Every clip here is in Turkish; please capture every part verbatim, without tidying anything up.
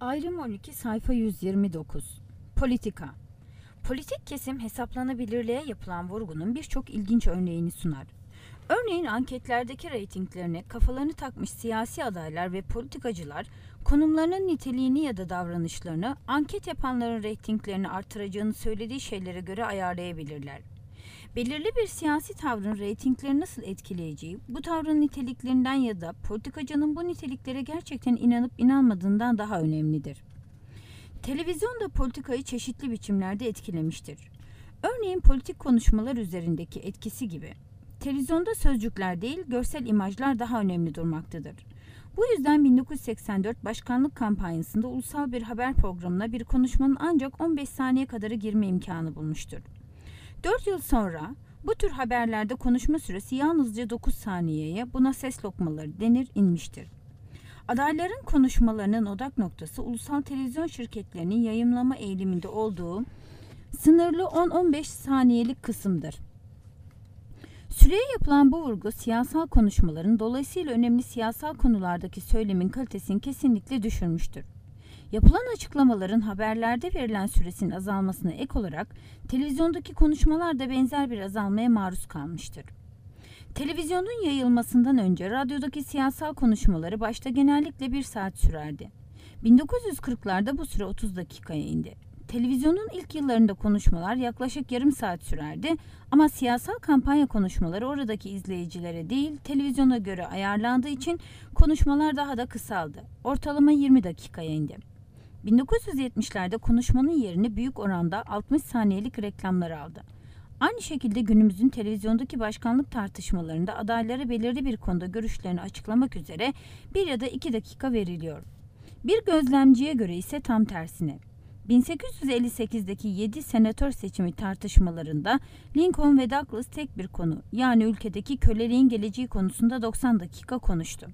Ayrım on iki sayfa yüz yirmi dokuz. Politika. Politik kesim hesaplanabilirliğe yapılan vurgunun birçok ilginç örneğini sunar. Örneğin anketlerdeki reytinglerine kafalarını takmış siyasi adaylar ve politikacılar konumlarının niteliğini ya da davranışlarını anket yapanların reytinglerini artıracağını söylediği şeylere göre ayarlayabilirler. Belirli bir siyasi tavrın reytingleri nasıl etkileyeceği, bu tavrın niteliklerinden ya da politikacının bu niteliklere gerçekten inanıp inanmadığından daha önemlidir. Televizyon da politikayı çeşitli biçimlerde etkilemiştir. Örneğin politik konuşmalar üzerindeki etkisi gibi. Televizyonda sözcükler değil, görsel imajlar daha önemli durmaktadır. Bu yüzden bin dokuz yüz seksen dört başkanlık kampanyasında ulusal bir haber programına bir konuşmanın ancak on beş saniye kadarı girme imkanı bulmuştur. dört yıl sonra bu tür haberlerde konuşma süresi yalnızca dokuz saniyeye, buna ses lokmaları denir, inmiştir. Adayların konuşmalarının odak noktası ulusal televizyon şirketlerinin yayımlama eğiliminde olduğu sınırlı on on beş saniyelik kısımdır. Süreye yapılan bu vurgu siyasal konuşmaların, dolayısıyla önemli siyasal konulardaki söylemin kalitesini kesinlikle düşürmüştür. Yapılan açıklamaların haberlerde verilen süresinin azalmasına ek olarak televizyondaki konuşmalar da benzer bir azalmaya maruz kalmıştır. Televizyonun yayılmasından önce radyodaki siyasal konuşmaları başta genellikle bir saat sürerdi. bin dokuz yüz kırklarda bu süre otuz dakikaya indi. Televizyonun ilk yıllarında konuşmalar yaklaşık yarım saat sürerdi ama siyasal kampanya konuşmaları oradaki izleyicilere değil, televizyona göre ayarlandığı için konuşmalar daha da kısaldı. Ortalama yirmi dakikaya indi. bin dokuz yüz yetmişlerde konuşmanın yerini büyük oranda altmış saniyelik reklamlar aldı. Aynı şekilde günümüzün televizyondaki başkanlık tartışmalarında adaylara belirli bir konuda görüşlerini açıklamak üzere bir ya da iki dakika veriliyor. Bir gözlemciye göre ise tam tersine. bin sekiz yüz elli sekizdeki yedi senatör seçimi tartışmalarında Lincoln ve Douglas tek bir konu, yani ülkedeki köleliğin geleceği konusunda doksan dakika konuştu.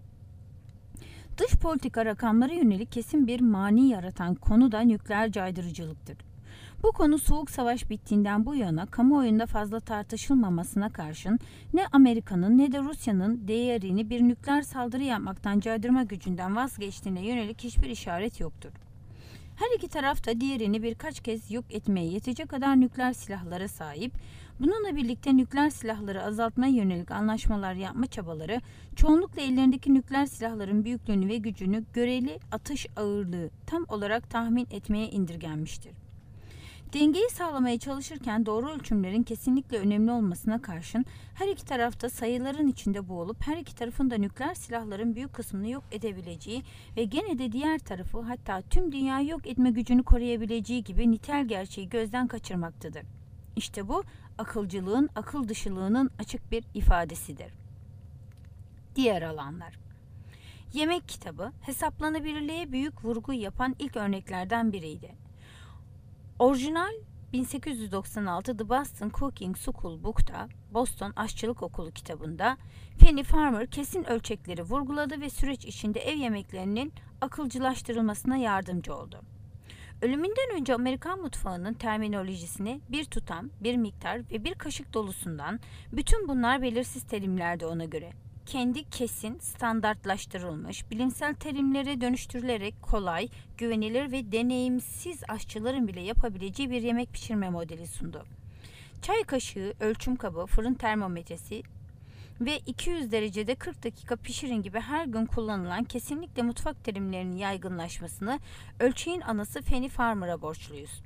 Dış politika rakamlara yönelik kesin bir mani yaratan konu da nükleer caydırıcılıktır. Bu konu Soğuk Savaş bittiğinden bu yana kamuoyunda fazla tartışılmamasına karşın ne Amerika'nın ne de Rusya'nın diğerini bir nükleer saldırı yapmaktan caydırma gücünden vazgeçtiğine yönelik hiçbir işaret yoktur. Her iki taraf da diğerini birkaç kez yok etmeye yetecek kadar nükleer silahlara sahip, bununla birlikte nükleer silahları azaltmaya yönelik anlaşmalar yapma çabaları, çoğunlukla ellerindeki nükleer silahların büyüklüğünü ve gücünü göreli atış ağırlığı tam olarak tahmin etmeye indirgenmiştir. Dengeyi sağlamaya çalışırken doğru ölçümlerin kesinlikle önemli olmasına karşın her iki tarafta sayıların içinde boğulup her iki tarafın da nükleer silahların büyük kısmını yok edebileceği ve gene de diğer tarafı, hatta tüm dünyayı yok etme gücünü koruyabileceği gibi nitel gerçeği gözden kaçırmaktadır. İşte bu akılcılığın, akıl dışılığının açık bir ifadesidir. Diğer alanlar. Yemek kitabı hesaplanabilirliğe büyük vurgu yapan ilk örneklerden biriydi. Orijinal bin sekiz yüz doksan altı The Boston Cooking School Book'ta, Boston Aşçılık Okulu kitabında Fanny Farmer kesin ölçekleri vurguladı ve süreç içinde ev yemeklerinin akılcılaştırılmasına yardımcı oldu. Ölümünden önce Amerikan mutfağının terminolojisini bir tutam, bir miktar ve bir kaşık dolusundan, bütün bunlar belirsiz terimlerdi ona göre. Kendi kesin, standartlaştırılmış, bilimsel terimlere dönüştürülerek kolay, güvenilir ve deneyimsiz aşçıların bile yapabileceği bir yemek pişirme modeli sundu. Çay kaşığı, ölçüm kabı, fırın termometresi ve iki yüz derecede kırk dakika pişirin gibi her gün kullanılan kesinlikle mutfak terimlerinin yaygınlaşmasını ölçeğin anası Fanny Farmer'a borçluyuz.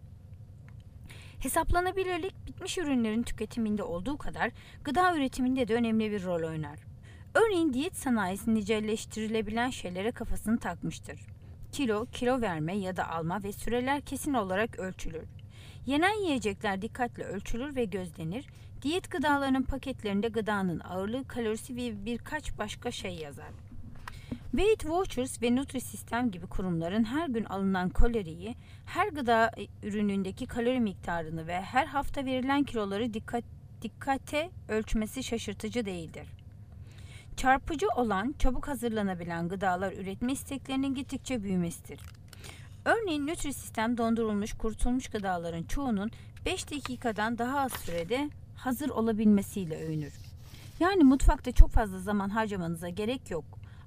Hesaplanabilirlik, bitmiş ürünlerin tüketiminde olduğu kadar gıda üretiminde de önemli bir rol oynar. Örneğin diyet sanayisi nicelleştirilebilen şeylere kafasını takmıştır. Kilo, kilo verme ya da alma ve süreler kesin olarak ölçülür. Yenen yiyecekler dikkatle ölçülür ve gözlenir. Diyet gıdalarının paketlerinde gıdanın ağırlığı, kalorisi ve birkaç başka şey yazar. Weight Watchers ve Nutrisystem gibi kurumların her gün alınan kaloriyi, her gıda ürünündeki kalori miktarını ve her hafta verilen kiloları dikkat, dikkate ölçmesi şaşırtıcı değildir. Çarpıcı olan çabuk hazırlanabilen gıdalar üretme isteklerinin gittikçe büyümesidir. Örneğin Nutrisystem dondurulmuş, kurutulmuş gıdaların çoğunun beş dakikadan daha az sürede hazır olabilmesiyle övünür. Yani mutfakta çok fazla zaman harcamanıza gerek yok.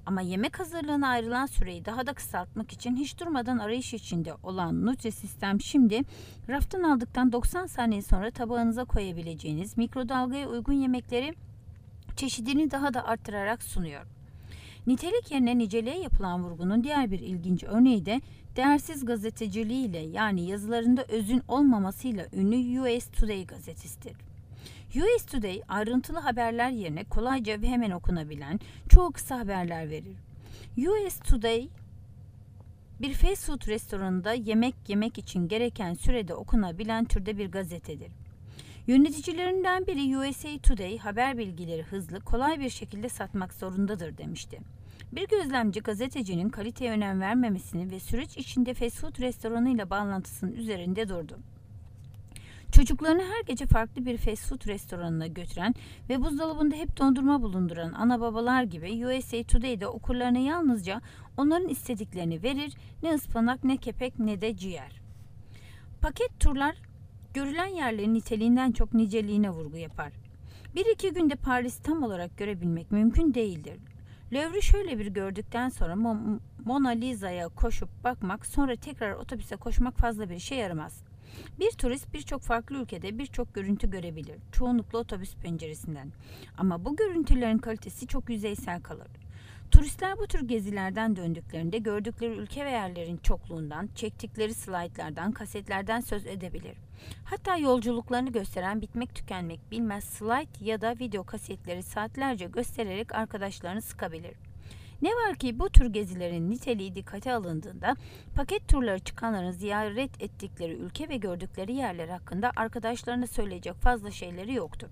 Ama yemek hazırlığına ayrılan süreyi daha da kısaltmak için hiç durmadan arayış içinde olan Nutrisystem şimdi raftan aldıktan doksan saniye sonra tabağınıza koyabileceğiniz mikrodalgaya uygun yemekleri çeşidini daha da arttırarak sunuyor. Nitelik yerine niceliğe yapılan vurgunun diğer bir ilginç örneği de değersiz gazeteciliğiyle, yani yazılarında özün olmamasıyla ünlü U S Today gazetesidir. U S Today ayrıntılı haberler yerine kolayca ve hemen okunabilen çoğu kısa haberler verir. U S Today bir fast food restoranında yemek yemek için gereken sürede okunabilen türde bir gazetedir. Yöneticilerinden biri U S A Today haber bilgileri hızlı, kolay bir şekilde satmak zorundadır demişti. Bir gözlemci gazetecinin kaliteye önem vermemesini ve süreç içinde fast food restoranıyla bağlantısının üzerinde durdu. Çocuklarını her gece farklı bir fast food restoranına götüren ve buzdolabında hep dondurma bulunduran ana babalar gibi U S A Today'de okurlarına yalnızca onların istediklerini verir, ne ıspanak, ne kepek, ne de ciğer. Paket turlar görülen yerlerin niteliğinden çok niceliğine vurgu yapar. Bir iki günde Paris'i tam olarak görebilmek mümkün değildir. Louvre'u şöyle bir gördükten sonra Mona Lisa'ya koşup bakmak, sonra tekrar otobüse koşmak fazla bir işe yaramaz. Bir turist birçok farklı ülkede birçok görüntü görebilir, çoğunlukla otobüs penceresinden. Ama bu görüntülerin kalitesi çok yüzeysel kalır. Turistler bu tür gezilerden döndüklerinde gördükleri ülke ve yerlerin çokluğundan, çektikleri slaytlardan, kasetlerden söz edebilir. Hatta yolculuklarını gösteren bitmek tükenmek bilmez slayt ya da video kasetleri saatlerce göstererek arkadaşlarını sıkabilir. Ne var ki bu tür gezilerin niteliği dikkate alındığında paket turları çıkanların ziyaret ettikleri ülke ve gördükleri yerler hakkında arkadaşlarına söyleyecek fazla şeyleri yoktur.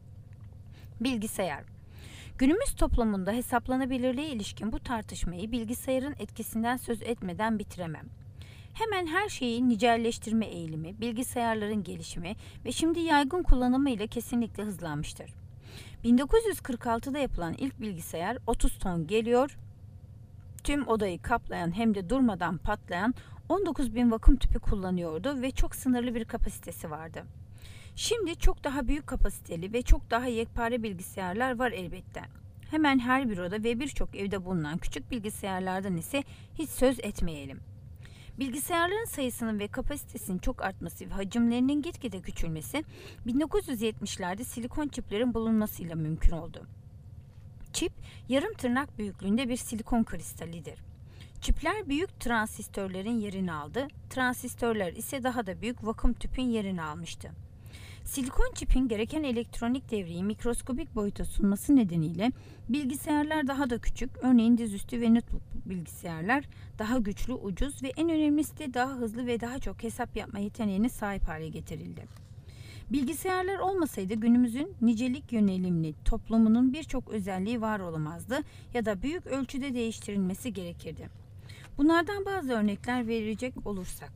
Bilgisayar. Günümüz toplumunda hesaplanabilirliğe ilişkin bu tartışmayı bilgisayarın etkisinden söz etmeden bitiremem. Hemen her şeyi nicelleştirme eğilimi, bilgisayarların gelişimi ve şimdi yaygın kullanımı ile kesinlikle hızlanmıştır. bin dokuz yüz kırk altıda yapılan ilk bilgisayar otuz ton geliyor, tüm odayı kaplayan hem de durmadan patlayan on dokuz bin vakum tüpü kullanıyordu ve çok sınırlı bir kapasitesi vardı. Şimdi çok daha büyük kapasiteli ve çok daha yekpare bilgisayarlar var elbette. Hemen her büroda ve birçok evde bulunan küçük bilgisayarlardan ise hiç söz etmeyelim. Bilgisayarların sayısının ve kapasitesinin çok artması ve hacimlerinin gitgide küçülmesi bin dokuz yüz yetmişlerde silikon çiplerin bulunmasıyla mümkün oldu. Çip, yarım tırnak büyüklüğünde bir silikon kristalidir. Çipler büyük transistörlerin yerini aldı, transistörler ise daha da büyük vakum tüpün yerini almıştı. Silikon çipin gereken elektronik devreyi mikroskobik boyuta sunması nedeniyle bilgisayarlar daha da küçük, örneğin dizüstü ve notebook bilgisayarlar daha güçlü, ucuz ve en önemlisi de daha hızlı ve daha çok hesap yapma yeteneğine sahip hale getirildi. Bilgisayarlar olmasaydı günümüzün nicelik yönelimli toplumunun birçok özelliği var olamazdı ya da büyük ölçüde değiştirilmesi gerekirdi. Bunlardan bazı örnekler verecek olursak.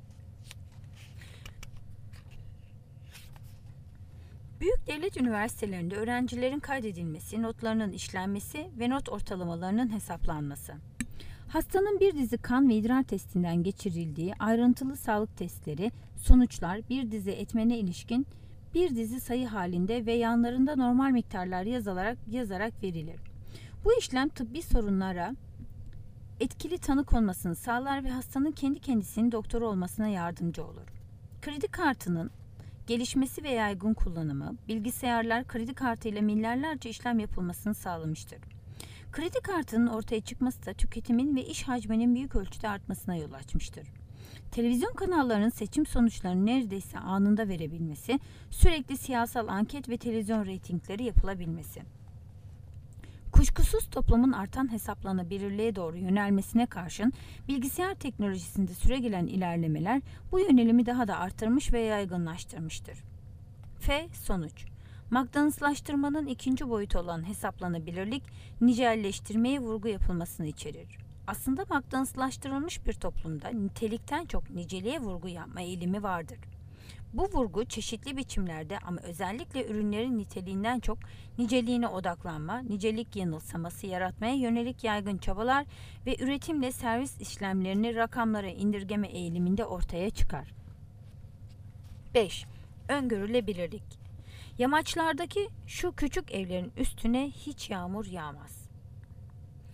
Büyük devlet üniversitelerinde öğrencilerin kaydedilmesi, notlarının işlenmesi ve not ortalamalarının hesaplanması. Hastanın bir dizi kan ve idrar testinden geçirildiği ayrıntılı sağlık testleri, sonuçlar bir dizi etmene ilişkin bir dizi sayı halinde ve yanlarında normal miktarlar yazılarak, yazarak verilir. Bu işlem tıbbi sorunlara etkili tanı konmasını sağlar ve hastanın kendi kendisinin doktoru olmasına yardımcı olur. Kredi kartının gelişmesi ve yaygın kullanımı, bilgisayarlar kredi kartıyla milyarlarca işlem yapılmasını sağlamıştır. Kredi kartının ortaya çıkması da tüketimin ve iş hacminin büyük ölçüde artmasına yol açmıştır. Televizyon kanallarının seçim sonuçlarını neredeyse anında verebilmesi, sürekli siyasal anket ve televizyon reytingleri yapılabilmesi. Kuşkusuz toplumun artan hesaplanabilirliğe doğru yönelmesine karşın bilgisayar teknolojisinde süregelen ilerlemeler bu yönelimi daha da artırmış ve yaygınlaştırmıştır. F. Sonuç. McDonald'slaştırmanın ikinci boyutu olan hesaplanabilirlik, nicelleştirmeye vurgu yapılmasını içerir. Aslında McDonald'slaştırılmış bir toplumda nitelikten çok niceliğe vurgu yapma eğilimi vardır. Bu vurgu çeşitli biçimlerde ama özellikle ürünlerin niteliğinden çok niceliğine odaklanma, nicelik yanılsaması yaratmaya yönelik yaygın çabalar ve üretimle servis işlemlerini rakamlara indirgeme eğiliminde ortaya çıkar. beş. Öngörülebilirlik. Yamaçlardaki şu küçük evlerin üstüne hiç yağmur yağmaz.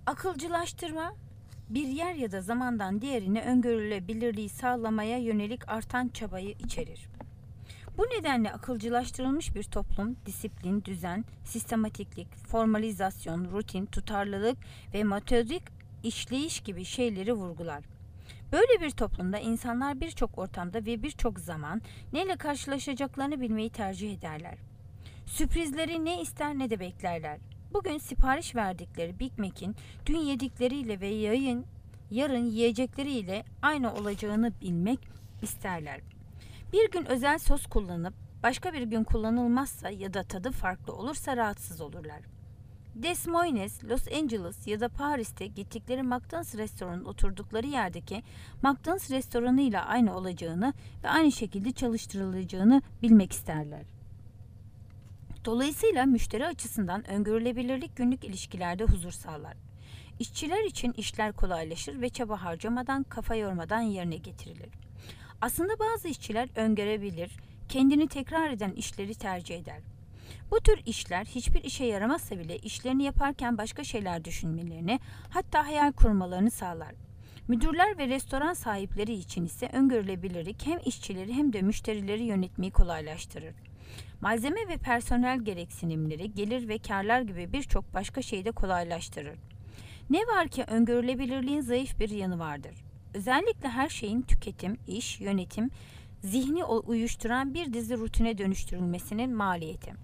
Akılcılaştırma, bir yer ya da zamandan diğerine öngörülebilirliği sağlamaya yönelik artan çabayı içerir. Bu nedenle akılcılaştırılmış bir toplum, disiplin, düzen, sistematiklik, formalizasyon, rutin, tutarlılık ve metodik işleyiş gibi şeyleri vurgular. Böyle bir toplumda insanlar birçok ortamda ve birçok zaman neyle karşılaşacaklarını bilmeyi tercih ederler. Sürprizleri ne ister ne de beklerler. Bugün sipariş verdikleri Big Mac'in dün yedikleriyle ve yayın, yarın yiyecekleriyle aynı olacağını bilmek isterler. Bir gün özel sos kullanıp başka bir gün kullanılmazsa ya da tadı farklı olursa rahatsız olurlar. Des Moines, Los Angeles ya da Paris'te gittikleri McDonald's restoranın oturdukları yerdeki McDonald's restoranıyla aynı olacağını ve aynı şekilde çalıştırılacağını bilmek isterler. Dolayısıyla müşteri açısından öngörülebilirlik günlük ilişkilerde huzur sağlar. İşçiler için işler kolaylaşır ve çaba harcamadan, kafa yormadan yerine getirilir. Aslında bazı işçiler öngörebilir, kendini tekrar eden işleri tercih eder. Bu tür işler hiçbir işe yaramazsa bile işlerini yaparken başka şeyler düşünmelerini, hatta hayal kurmalarını sağlar. Müdürler ve restoran sahipleri için ise öngörülebilirlik hem işçileri hem de müşterileri yönetmeyi kolaylaştırır. Malzeme ve personel gereksinimleri, gelir ve karlar gibi birçok başka şeyi de kolaylaştırır. Ne var ki öngörülebilirliğin zayıf bir yanı vardır. Özellikle her şeyin tüketim, iş, yönetim, zihni uyuşturan bir dizi rutine dönüştürülmesinin maliyeti.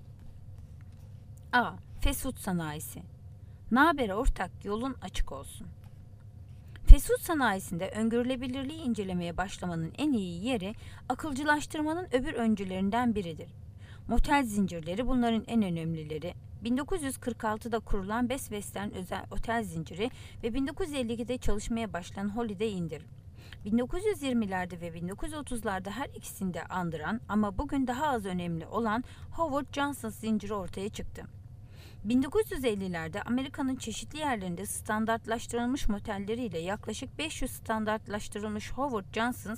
A. Fast food sanayisi. Naber ortak, yolun açık olsun. Fast food sanayisinde öngörülebilirliği incelemeye başlamanın en iyi yeri akılcılaştırmanın öbür öncülerinden biridir. Motel zincirleri bunların en önemlileri. bin dokuz yüz kırk altıda kurulan Best Western özel otel zinciri ve bin dokuz yüz elli ikide çalışmaya başlayan Holiday Inn'dir. bin dokuz yüz yirmilerde ve bin dokuz yüz otuzlarda her ikisini de andıran ama bugün daha az önemli olan Howard Johnson zinciri ortaya çıktı. bin dokuz yüz ellilerde Amerika'nın çeşitli yerlerinde standartlaştırılmış motelleriyle yaklaşık beş yüz standartlaştırılmış Howard Johnson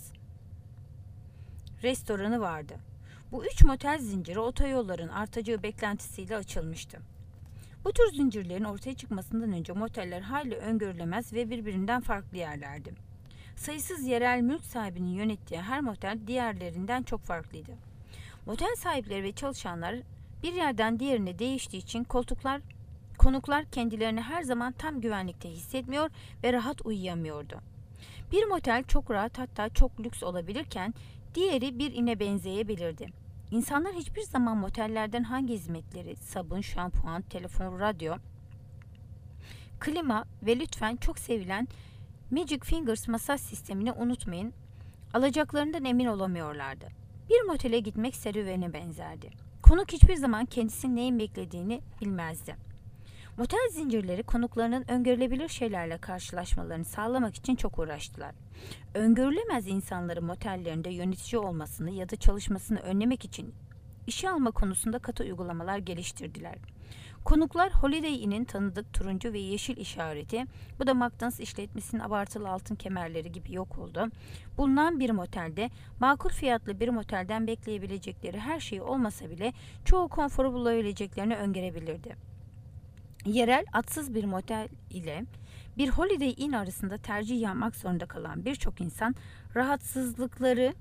restoranı vardı. Bu üç motel zinciri otoyolların artacağı beklentisiyle açılmıştı. Bu tür zincirlerin ortaya çıkmasından önce moteller hayli öngörülemez ve birbirinden farklı yerlerdi. Sayısız yerel mülk sahibinin yönettiği her motel diğerlerinden çok farklıydı. Motel sahipleri ve çalışanlar bir yerden diğerine değiştiği için koltuklar, konuklar kendilerini her zaman tam güvenlikte hissetmiyor ve rahat uyuyamıyordu. Bir motel çok rahat, hatta çok lüks olabilirken diğeri bir ine benzeyebilirdi. İnsanlar hiçbir zaman motellerden hangi hizmetleri, sabun, şampuan, telefon, radyo, klima ve lütfen çok sevilen Magic Fingers masaj sistemini unutmayın, alacaklarından emin olamıyorlardı. Bir motele gitmek serüvene benzerdi. Konuk hiçbir zaman kendisinin neyin beklediğini bilmezdi. Motel zincirleri konuklarının öngörülebilir şeylerle karşılaşmalarını sağlamak için çok uğraştılar. Öngörülemez insanları motellerinde yönetici olmasını ya da çalışmasını önlemek için işe alma konusunda katı uygulamalar geliştirdiler. Konuklar Holiday Inn'in tanıdık turuncu ve yeşil işareti, bu da McDonald's işletmesinin abartılı altın kemerleri gibi yok oldu. Bulunan bir motelde makul fiyatlı bir motelden bekleyebilecekleri her şey olmasa bile çoğu konforu bulabileceklerini öngörebilirdi. Yerel atsız bir motel ile bir Holiday Inn arasında tercih yapmak zorunda kalan birçok insan rahatsızlıkları,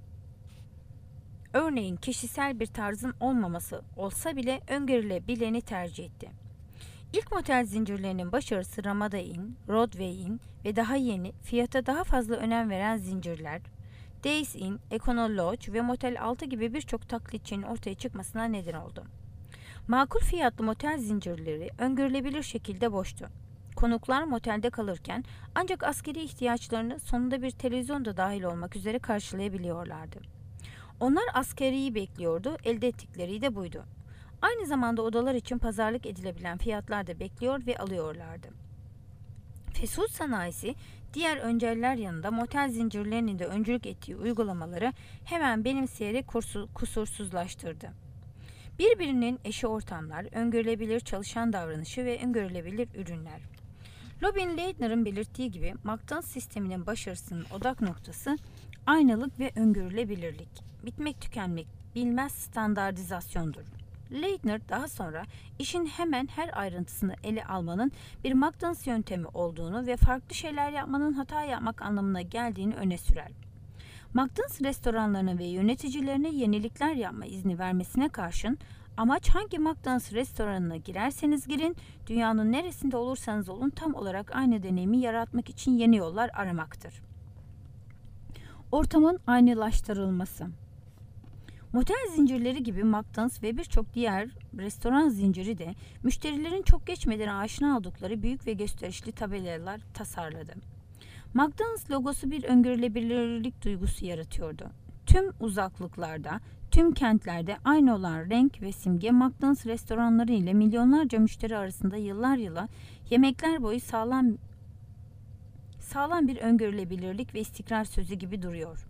örneğin kişisel bir tarzın olmaması olsa bile öngörülebileni tercih etti. İlk motel zincirlerinin başarısı Ramada Inn, Rodeway Inn ve daha yeni, fiyata daha fazla önem veren zincirler, Days Inn, Econo Lodge ve Motel altı gibi birçok taklitçinin ortaya çıkmasına neden oldu. Makul fiyatlı motel zincirleri öngörülebilir şekilde boştu. Konuklar motelde kalırken ancak askeri ihtiyaçlarını sonunda bir televizyon da dahil olmak üzere karşılayabiliyorlardı. Onlar askeriyi bekliyordu, elde ettikleri de buydu. Aynı zamanda odalar için pazarlık edilebilen fiyatlar da bekliyor ve alıyorlardı. Fast food sanayisi diğer önceller yanında motel zincirlerinin de öncülük ettiği uygulamaları hemen benimseyerek kusursuzlaştırdı. Birbirinin eşi ortamlar, öngörülebilir çalışan davranışı ve öngörülebilir ürünler. Robin Leitner'ın belirttiği gibi McDonald's sisteminin başarısının odak noktası aynalık ve öngörülebilirlik, bitmek tükenmek bilmez standartizasyondur. Leitner daha sonra işin hemen her ayrıntısını ele almanın bir McDonald's yöntemi olduğunu ve farklı şeyler yapmanın hata yapmak anlamına geldiğini öne sürer. McDonald's restoranlarına ve yöneticilerine yenilikler yapma izni vermesine karşın amaç hangi McDonald's restoranına girerseniz girin, dünyanın neresinde olursanız olun tam olarak aynı deneyimi yaratmak için yeni yollar aramaktır. Ortamın aynılaştırılması. Motel zincirleri gibi McDonald's ve birçok diğer restoran zinciri de müşterilerin çok geçmeden aşina oldukları büyük ve gösterişli tabelalar tasarladı. McDonald's logosu bir öngörülebilirlik duygusu yaratıyordu. Tüm uzaklıklarda, tüm kentlerde aynı olan renk ve simge McDonald's restoranları ile milyonlarca müşteri arasında yıllar yıla yemekler boyu sağlam sağlam bir öngörülebilirlik ve istikrar sözü gibi duruyor.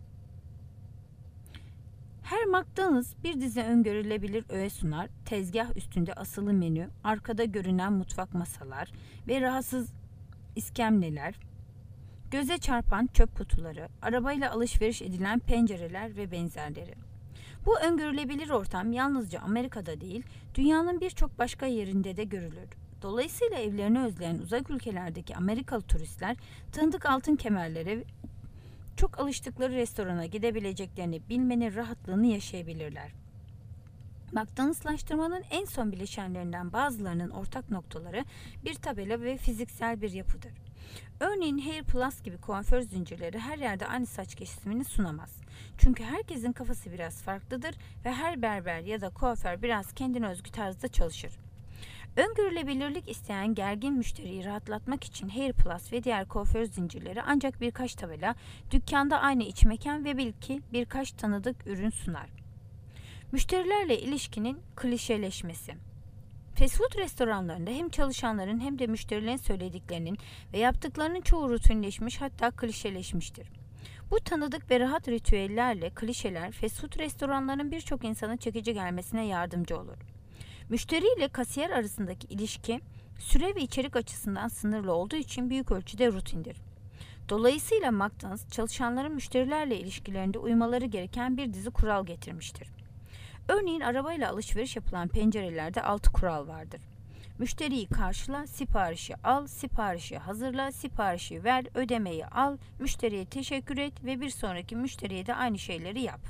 Her McDonald's bir dizi öngörülebilir öğe sunar, tezgah üstünde asılı menü, arkada görünen mutfak masalar ve rahatsız iskemleler, göze çarpan çöp kutuları, arabayla alışveriş edilen pencereler ve benzerleri. Bu öngörülebilir ortam yalnızca Amerika'da değil, dünyanın birçok başka yerinde de görülür. Dolayısıyla evlerini özleyen uzak ülkelerdeki Amerikalı turistler tanıdık altın kemerlere, çok alıştıkları restorana gidebileceklerini bilmenin rahatlığını yaşayabilirler. McDonald'slaştırmanın en son bileşenlerinden bazılarının ortak noktaları bir tabela ve fiziksel bir yapıdır. Örneğin Hair Plus gibi kuaför zincirleri her yerde aynı saç kesimini sunamaz. Çünkü herkesin kafası biraz farklıdır ve her berber ya da kuaför biraz kendine özgü tarzda çalışır. Öngörülebilirlik isteyen gergin müşteriyi rahatlatmak için Hair Plus ve diğer kuaför zincirleri ancak birkaç tabela, dükkanda aynı iç mekan ve belki birkaç tanıdık ürün sunar. Müşterilerle ilişkinin klişeleşmesi. Fast food restoranlarında hem çalışanların hem de müşterilerin söylediklerinin ve yaptıklarının çoğu rutinleşmiş, hatta klişeleşmiştir. Bu tanıdık ve rahat ritüellerle klişeler fast food restoranlarının birçok insana çekici gelmesine yardımcı olur. Müşteri ile kasiyer arasındaki ilişki süre ve içerik açısından sınırlı olduğu için büyük ölçüde rutindir. Dolayısıyla McDonald's çalışanların müşterilerle ilişkilerinde uymaları gereken bir dizi kural getirmiştir. Örneğin arabayla alışveriş yapılan pencerelerde altı kural vardır. Müşteriyi karşıla, siparişi al, siparişi hazırla, siparişi ver, ödemeyi al, müşteriye teşekkür et ve bir sonraki müşteriye de aynı şeyleri yap.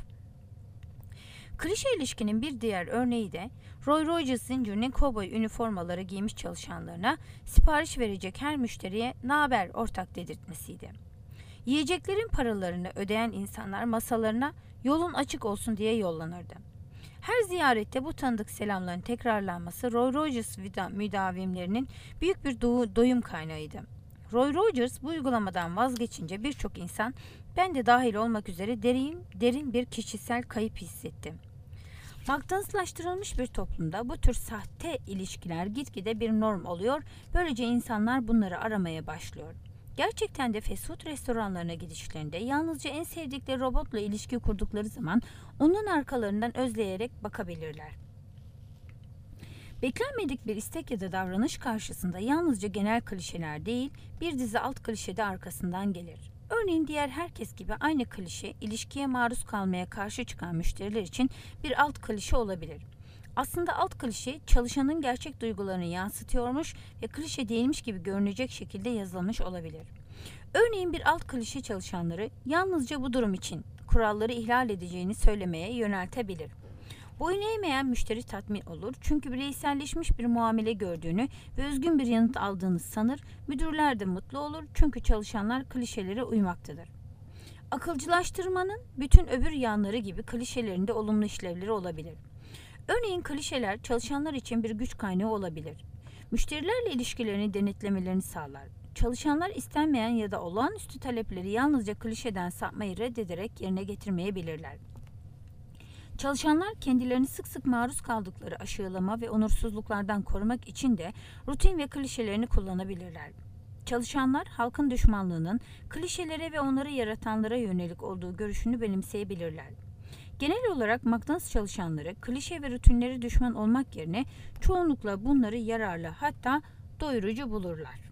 Klişe ilişkinin bir diğer örneği de Roy Rogers zincirinin kovboy üniformaları giymiş çalışanlarına sipariş verecek her müşteriye "Naber ortak?" dedirtmesiydi. Yiyeceklerin paralarını ödeyen insanlar masalarına "Yolun açık olsun" diye yollanırdı. Her ziyarette bu tanıdık selamların tekrarlanması Roy Rogers müdavimlerinin büyük bir do- doyum kaynağıydı. Roy Rogers bu uygulamadan vazgeçince birçok insan, ben de dahil olmak üzere derin, derin bir kişisel kayıp hissetti. McDonald'slaştırılmış bir toplumda bu tür sahte ilişkiler gitgide bir norm oluyor, böylece insanlar bunları aramaya başlıyor. Gerçekten de fast food restoranlarına gidişlerinde yalnızca en sevdikleri robotla ilişki kurdukları zaman onun arkalarından özleyerek bakabilirler. Beklenmedik bir istek ya da davranış karşısında yalnızca genel klişeler değil, bir dizi alt klişe de arkasından gelir. Örneğin diğer herkes gibi aynı klişe, ilişkiye maruz kalmaya karşı çıkan müşteriler için bir alt klişe olabilir. Aslında alt klişe, çalışanın gerçek duygularını yansıtıyormuş ve klişe değilmiş gibi görünecek şekilde yazılmış olabilir. Örneğin bir alt klişe çalışanları yalnızca bu durum için kuralları ihlal edeceğini söylemeye yöneltebilir. Boyun eğmeyen müşteri tatmin olur çünkü bireyselleşmiş bir muamele gördüğünü ve üzgün bir yanıt aldığını sanır, müdürler de mutlu olur çünkü çalışanlar klişelere uymaktadır. Akılcılaştırmanın bütün öbür yanları gibi klişelerin de olumlu işlevleri olabilir. Örneğin klişeler çalışanlar için bir güç kaynağı olabilir. Müşterilerle ilişkilerini denetlemelerini sağlar. Çalışanlar istenmeyen ya da olağanüstü talepleri yalnızca klişeden sapmayı reddederek yerine getirmeyebilirler. Çalışanlar kendilerini sık sık maruz kaldıkları aşağılama ve onursuzluklardan korumak için de rutin ve klişelerini kullanabilirler. Çalışanlar halkın düşmanlığının klişelere ve onları yaratanlara yönelik olduğu görüşünü benimseyebilirler. Genel olarak McDonald's çalışanları klişe ve rutinleri düşman olmak yerine çoğunlukla bunları yararlı, hatta doyurucu bulurlar.